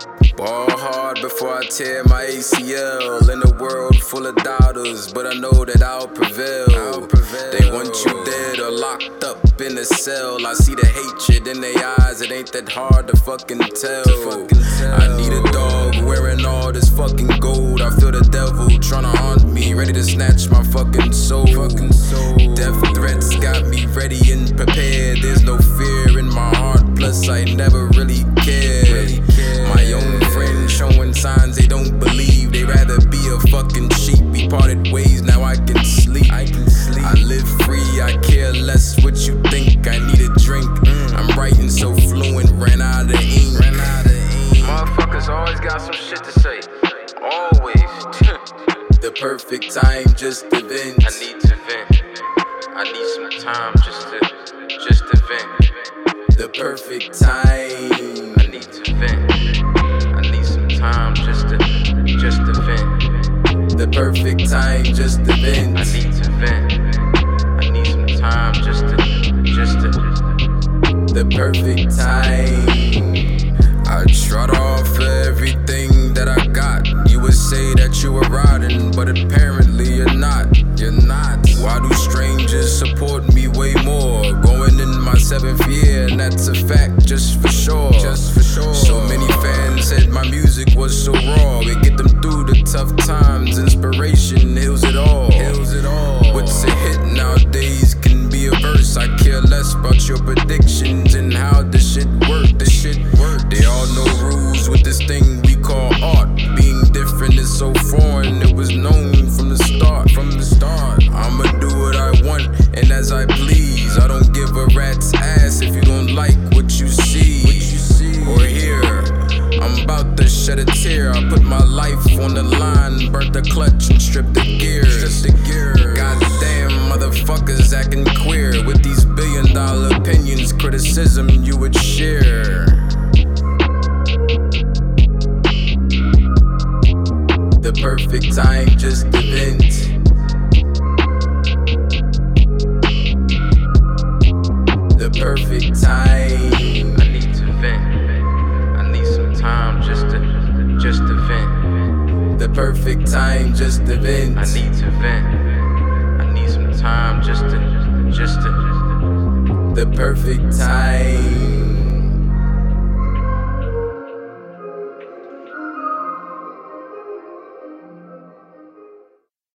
Ball hard before I tear my ACL. In a world full of doubters, but I know that I'll prevail. They want you dead or locked up in a cell. I see the hatred in their eyes, it ain't that hard to fucking tell. I need a dog wearing all this fucking gold. I feel the devil tryna haunt me, ready to snatch my fucking soul. Death threats got me ready and prepared. There's no fear in my heart, plus I never really cared. My own friends showing signs they don't believe. They rather be a fucking sheep. We parted ways, now I can sleep. I live free, I care less what you think. I need a drink. I'm writing so fluent, ran out of ink. Motherfuckers always got some shit to say. Always. The perfect time just to vent. I need to vent. I need some time just to vent. The perfect time. I need to vent. I need some time just to vent. The perfect time just to vent. I need to vent. I need some time just to the perfect time. I trot off everything that I got. You would say that you were riding, but apparently you're not. Why do strangers support me way more? Going in my 7th year, and that's a fact, just for sure. So many fans said my music was so raw. We get them through the tough times. Inspiration heals it all. What's a hit nowadays can be a verse. I care less about your predictions and how this shit work. They all know rules with this thing we call art. Being different is so foreign, it was known from the start. I'ma do what I want and as I please. I don't give a rat's ass if you don't like what you see or hear. I'm about to shed a tear. I put my life on the line, burnt the clutch and stripped the gears. Goddamn motherfuckers acting queer with these $1 billion opinions, criticism you would share. The perfect time just to vent. The perfect time. I need to vent. I need some time just to vent. The perfect time just to vent. I need to vent. I need some time just to the perfect time.